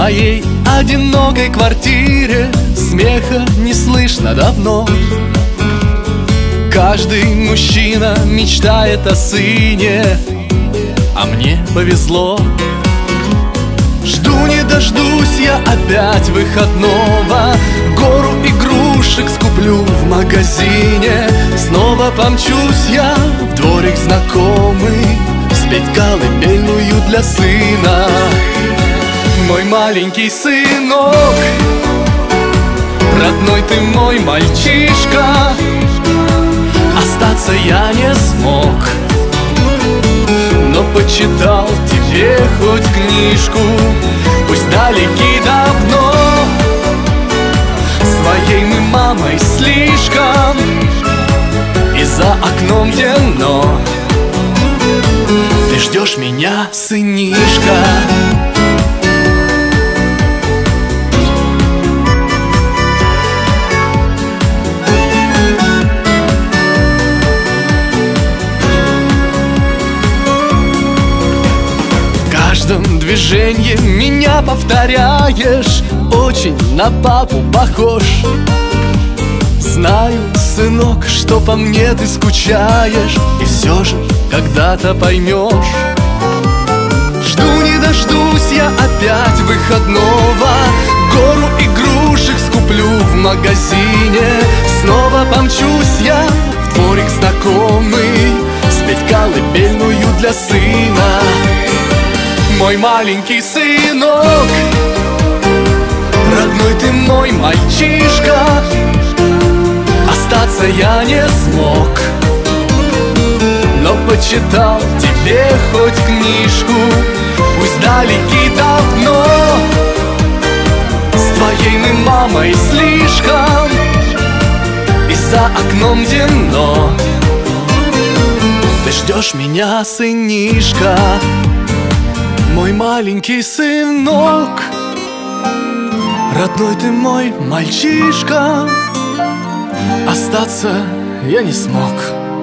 моей одинокой квартире смеха не слышно давно. Каждый мужчина мечтает о сыне, а мне повезло. Жду не дождусь я опять выходного, гору игрушек скуплю в магазине. Снова помчусь я в дворик знакомый, спеть колыбельную для сына. Мой маленький сынок, родной ты мой мальчишка, остаться я не смог, но почитал тебе хоть книжку, пусть далеки давно. Своей мы мамой слишком, и за окном темно. Ты ждешь меня, сынишка. В каждом движении меня повторяешь, очень на папу похож. Знаю, сынок, что по мне ты скучаешь, и все же когда-то поймешь. Жду не дождусь я опять выходного, гору игрушек скуплю в магазине. Снова помчусь я в дворик знакомый, спеть колыбельную для сына. Мой маленький сынок, родной ты мой мальчишка, остаться я не смог, но почитал тебе хоть книжку, пусть далеки давно. С твоей мы мамой слишком, и за окном темно. Ты ждешь меня, сынишка, мой маленький сынок, родной ты мой мальчишка, остаться я не смог,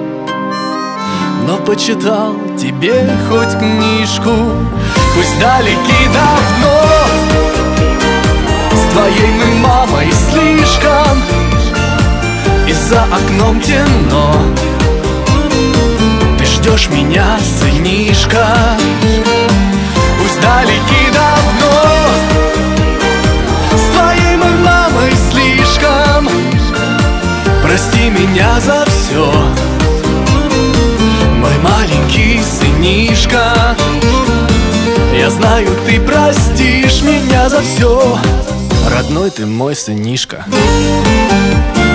но почитал тебе хоть книжку, пусть далеки давно. С твоей мы мамой слишком, и за окном темно. Ты ждешь меня, сынишка, пусть далеки давно. С твоей мы мамой слишком, прости меня за все, мой маленький сынишка. Я знаю, ты простишь меня за все, родной ты мой сынишка.